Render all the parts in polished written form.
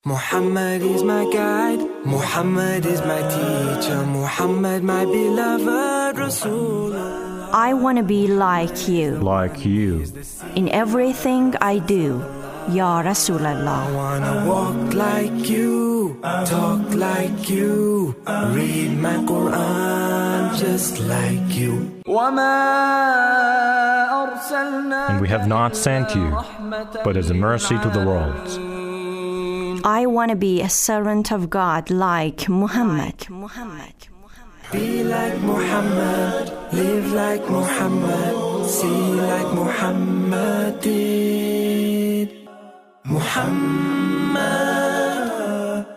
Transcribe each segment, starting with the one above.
Muhammad is my guide, Muhammad is my teacher, Muhammad my beloved Rasulullah. I want to be like you. Like you. In everything I do, Ya I Rasulallah. wanna walk like you, talk like you, read my Quran just like you. And we have not sent you, but as a mercy to the worlds. I want to be a servant of God like Muhammad. Be like Muhammad, live like Muhammad, see like Muhammad did. Muhammad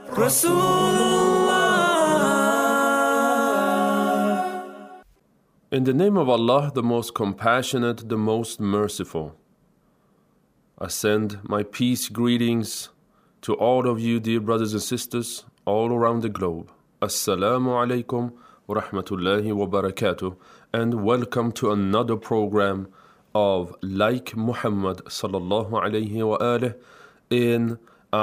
Rasulullah. In the name of Allah, the most compassionate, the most merciful. I send my peace greetings to all of you, dear brothers and sisters, all around the globe. Assalamu alaikum wa rahmatullahi wa barakatuh, and welcome to another program of Like Muhammad sallallahu alayhi wa alih in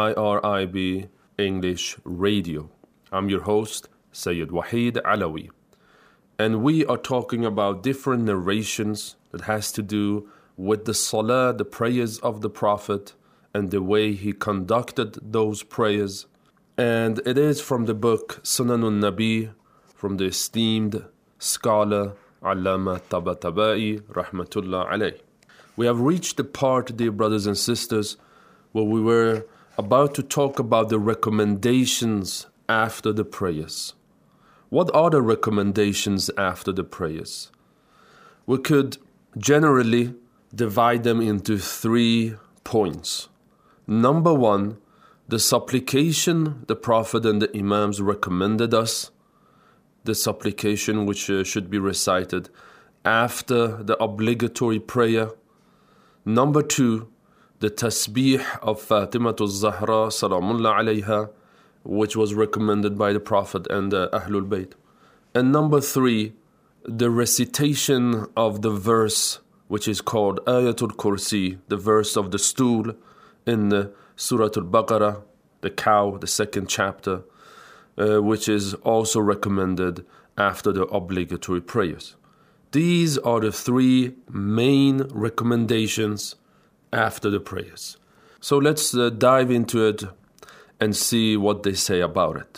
IRIB English Radio. I'm your host, Sayyid Wahid Alawi, and we are talking about different narrations that has to do with the salah, the prayers of the Prophet, and the way he conducted those prayers. And it is from the book Sunanun Nabi, from the esteemed scholar Allama Tabatabai Rahmatullah alayh. We have reached the part, dear brothers and sisters, where we were about to talk about the recommendations after the prayers. What are the recommendations after the prayers? We could generally divide them into 3 points. Number 1, the supplication the Prophet and the Imams recommended us, the supplication which should be recited after the obligatory prayer. Number 2, the tasbih of Fatimatul Zahra Salamullah alayha, which was recommended by the Prophet and the Ahlul Bayt. And number 3, the recitation of the verse which is called Ayatul Kursi, the verse of the stool, in the Surah Al-Baqarah, the cow, the 2nd chapter, which is also recommended after the obligatory prayers. These are the 3 main recommendations after the prayers. So let's dive into it and see what they say about it.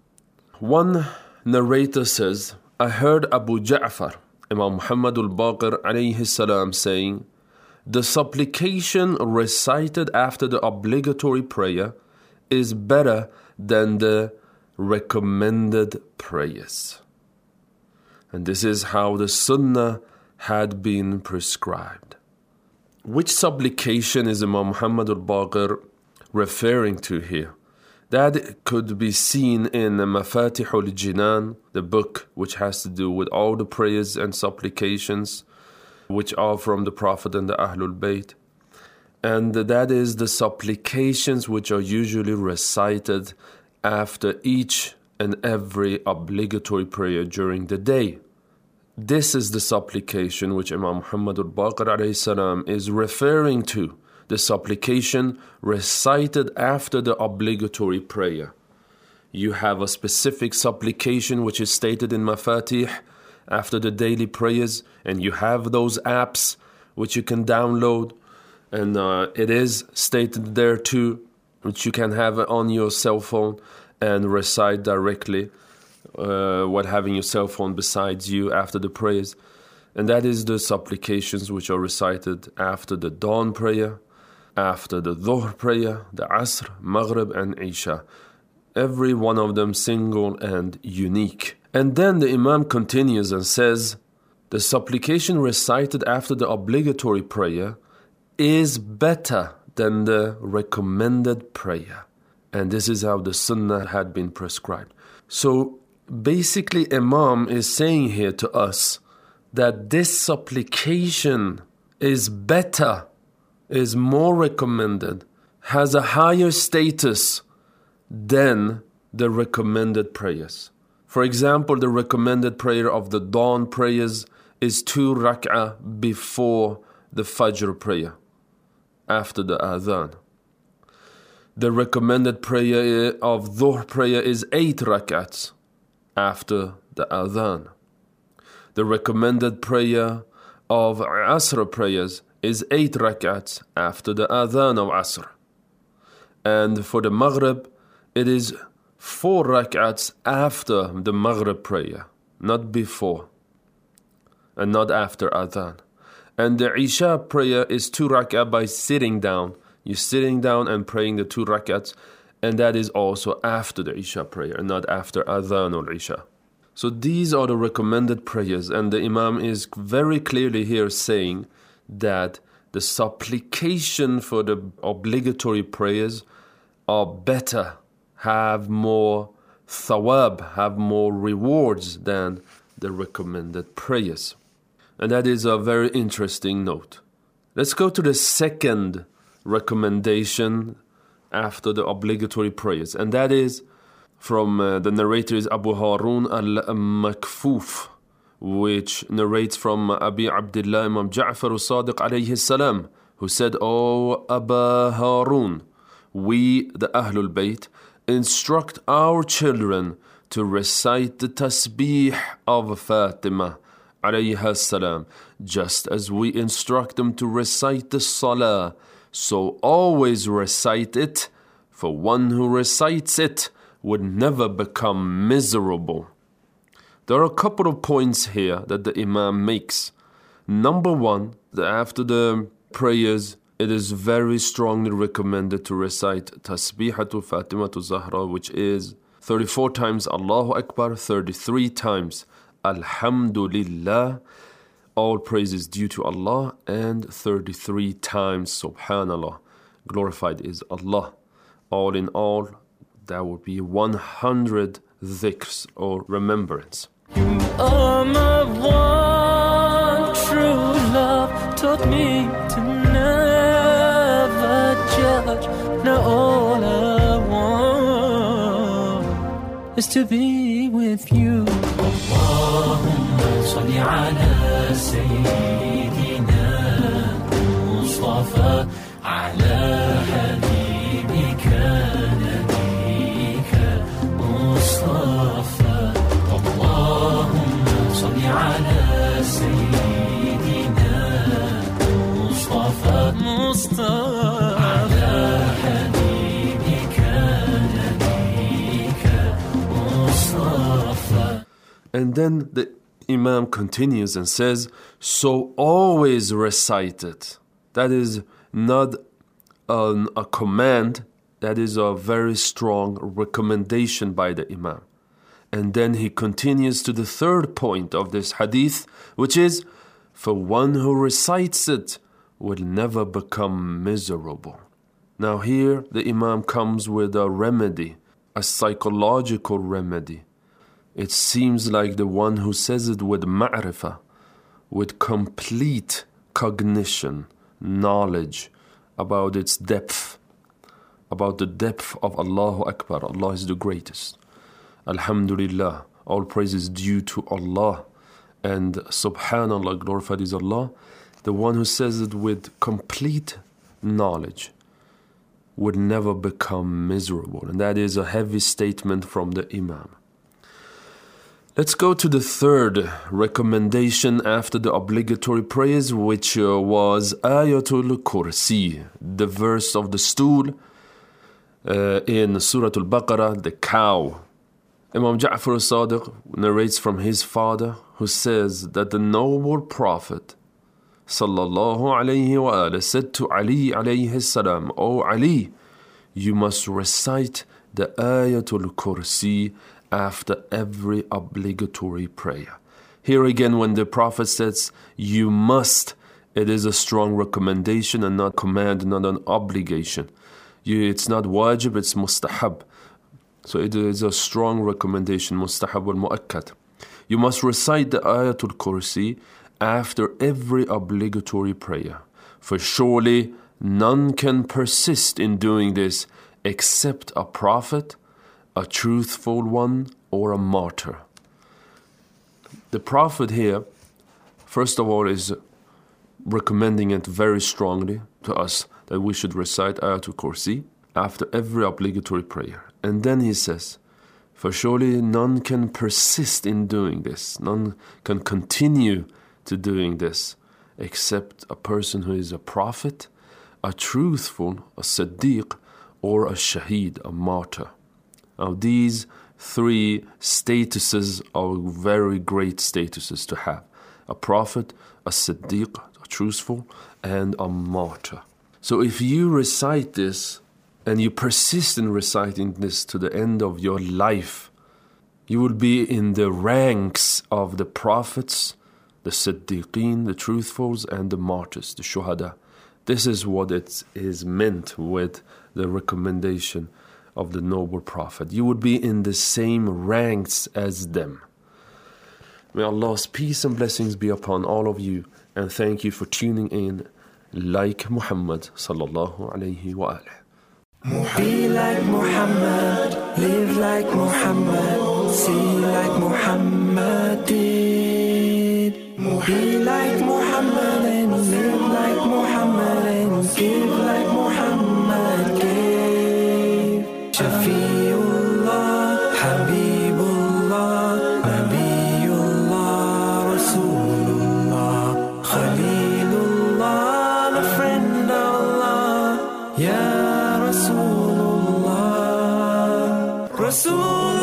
One narrator says, I heard Abu Ja'far, Imam Muhammad al-Baqir alayhi salam, saying, the supplication recited after the obligatory prayer is better than the recommended prayers. And this is how the Sunnah had been prescribed. Which supplication is Imam Muhammad al-Baqir referring to here? That could be seen in Mafatihul Jinan, the book which has to do with all the prayers and supplications which are from the Prophet and the Ahlul Bayt. And that is the supplications which are usually recited after each and every obligatory prayer during the day. This is the supplication which Imam Muhammad al-Baqir alayhi salam is referring to, the supplication recited after the obligatory prayer. You have a specific supplication which is stated in Mafatih after the daily prayers, and you have those apps which you can download, and it is stated there too, which you can have on your cell phone and recite directly while having your cell phone besides you after the prayers. And that is the supplications which are recited after the dawn prayer, after the Dhuhr prayer, the Asr, Maghrib and Isha. Every one of them single and unique. And then the Imam continues and says, the supplication recited after the obligatory prayer is better than the recommended prayer. And this is how the Sunnah had been prescribed. So basically Imam is saying here to us that this supplication is better, is more recommended, has a higher status than the recommended prayers. For example, the recommended prayer of the dawn prayers is 2 rak'ah before the Fajr prayer, after the Adhan. The recommended prayer of Dhuhr prayer is 8 rak'ats after the adhan. The recommended prayer of Asr prayers is 8 rak'ats after the adhan of Asr. And for the Maghrib, it is 4 rak'ats after the Maghrib prayer, not before, and not after adhan. And the Isha prayer is 2 rak'at by sitting down. You're sitting down and praying the 2 rak'ats, and that is also after the Isha prayer, not after adhan or Isha. So these are the recommended prayers, and the Imam is very clearly here saying that the supplication for the obligatory prayers are better, have more thawab, have more rewards than the recommended prayers. And that is a very interesting note. Let's go to the second recommendation after the obligatory prayers, and that is from the narrator is Abu Harun al-Makfuf, which narrates from Abi Abdullah Imam Ja'far al-Sadiq alayhi salam, who said, "O Aba Harun, we, the Ahlul Bayt, instruct our children to recite the tasbih of Fatima alayha salam, just as we instruct them to recite the salah. So always recite it, for one who recites it would never become miserable." There are a couple of points here that the Imam makes. Number one, that after the prayers, it is very strongly recommended to recite Tasbihatu Fatimatu Zahra, which is 34 times Allahu Akbar, 33 times Alhamdulillah, all praise is due to Allah, and 33 times Subhanallah, glorified is Allah. All in all, that would be 100 dhikrs or remembrance. You are my one true love, taught me to never judge. Now all I want is to be with you. Allahumma salli ala Sayyidina Mustafa ala Habibika Nabika Mustafa. Allahumma salli ala Sayyidina Mustafa ala Habibika Nabika Mustafa. And then the Imam continues and says, so always recite it. That is not a command, that is a very strong recommendation by the Imam. And then he continues to the third point of this hadith, which is, for one who recites it will never become miserable. Now here the Imam comes with a remedy, a psychological remedy. It seems like the one who says it with ma'rifah, with complete cognition, knowledge about its depth, about the depth of Allahu Akbar. Allah is the greatest. Alhamdulillah, all praise is due to Allah. And Subhanallah, glorified is Allah. The one who says it with complete knowledge would never become miserable. And that is a heavy statement from the Imam. Let's go to the third recommendation after the obligatory prayers, which was Ayatul Kursi, the verse of the stool in Surah Al-Baqarah, the cow. Imam Ja'far al-Sadiq narrates from his father, who says that the noble Prophet sallallahu alayhi wa sallam said to Ali alayhi salam, "O Ali, you must recite the Ayatul Kursi after every obligatory prayer." Here again, when the Prophet says, you must, it is a strong recommendation and not command, not an obligation. It's not wajib, it's mustahab. So it is a strong recommendation, mustahab wal-mu'akkad. You must recite the Ayatul Kursi after every obligatory prayer. For surely none can persist in doing this except a prophet, a truthful one, or a martyr. The Prophet here, first of all, is recommending it very strongly to us that we should recite Ayatul Kursi. after every obligatory prayer. And then he says, for surely none can persist in doing this, none can continue to doing this, except a person who is a prophet, a truthful, a siddiq, or a shaheed, a martyr. Now these three statuses are very great statuses to have. A prophet, a siddiq, a truthful, and a martyr. So if you recite this, and you persist in reciting this to the end of your life, you will be in the ranks of the prophets, the siddiqeen, the truthfuls, and the martyrs, the shuhada. This is what it is meant with the recommendation of the noble prophet. You would be in the same ranks as them. May Allah's peace and blessings be upon all of you, and thank you for tuning in. Like Muhammad sallallahu alayhi wa alihi. Be like Muhammad, live like Muhammad, see like Muhammad did. Be like Muhammad and live like Muhammad and give like Muhammad gave. Shafiullah, Habibullah, Nabiullah, Rasulullah, Khalilullah, the friend of Allah, Ya Rasulullah, Rasul